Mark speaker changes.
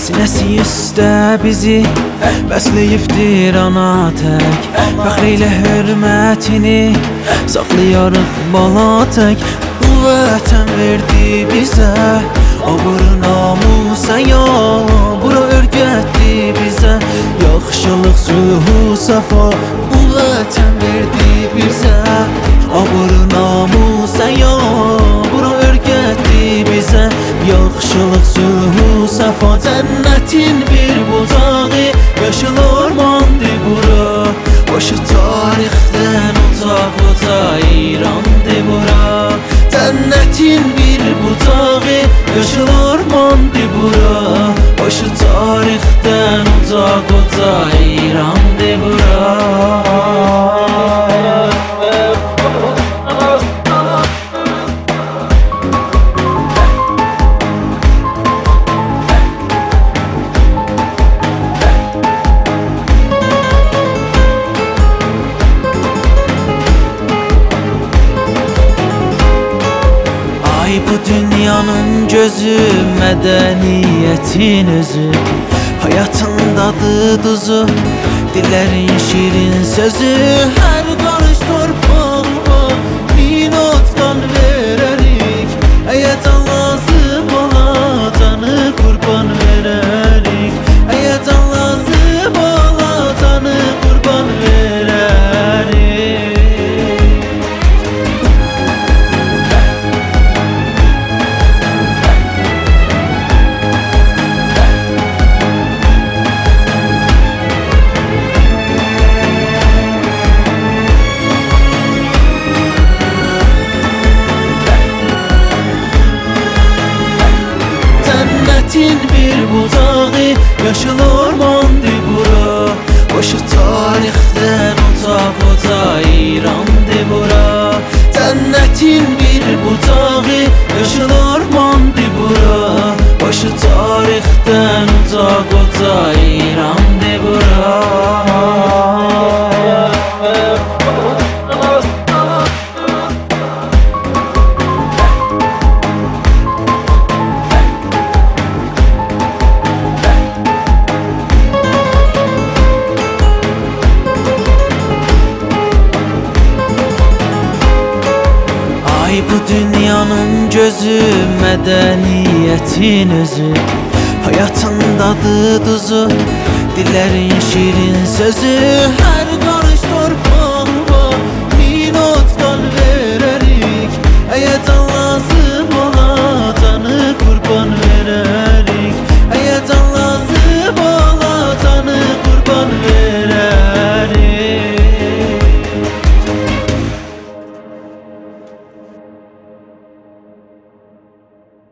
Speaker 1: Sinəsi üstə bizi bəsləyibdir ana tək. Fəxr ilə hörmətini saxlayarıq bala tək. Bu vətən verdi bizə abır namusa ya. Bura örgətdi bizə yaxşılıq, sülhü, səfa. Bu vətən verdi bizə abır namusa ya. Bura örgətdi bizə yaxşılıq, sülhü, səfa. Cənnətin bir bucağı, yaşıl ormandı bura. Başı tarixdən uzaq İrandı bura. Cənnətin bir bucağı, yaşıl ormandı bura. Başı tarixdən uzaq İrandı bura. Bu dünyanın gözü, mədəniyyətin özü. Hayatın dadı duzu, dillerin şirin sözü. Hər qarış torpağa bir not qan verərik. Əgər can lazım ola canı qurban verərik. Əgər can lazım ola canı qurban verərik. Cənnətin bir bucağı, yaşıl ormandı bura. Başı tarixdən uzaq İrandı bura. Cənnətin bir bucağı, yaşıl ormandı bura. Başı tarixdən uzaq İrandı bura. Bu dünyanın gözü, mədəniyyətin özü. Hayatın dadı duzu, dillerin şirin sözü.